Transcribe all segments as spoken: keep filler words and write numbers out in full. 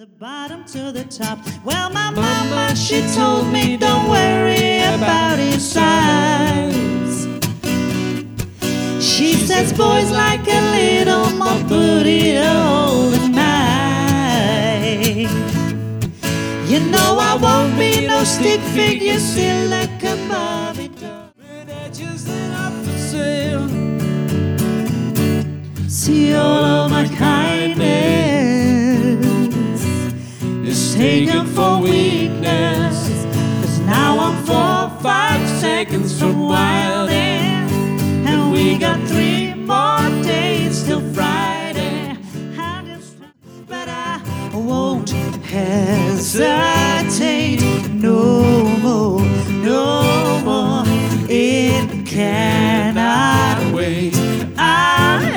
the bottom to the top. Well, my mama, she told me don't worry about his size. She says boys like a little more booty to hold in mind. You know I won't be no stick figure, still like a Barbie doll. But I just ain't up for sale. See, all of my kindness is taken for weakness, 'cause now I'm four or five seconds from wilding, and we got three more days till Friday. I just, but I won't hesitate no more, no more. It cannot wait. I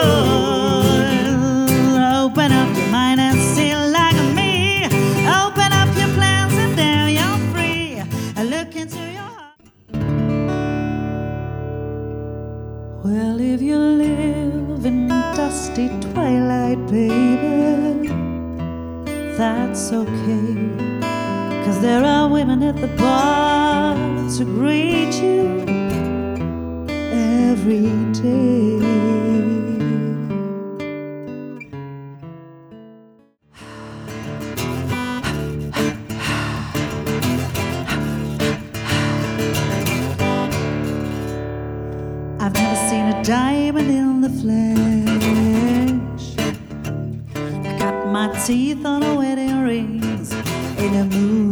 open up your mind and see like me. Open up your plans and there you're free. Look into your heart. Well, if you live in dusty twilight, baby, that's okay, 'cause there are women at the bar to greet you every day. I've never seen a diamond in the flesh. I got my teeth on a wedding rings in a moon.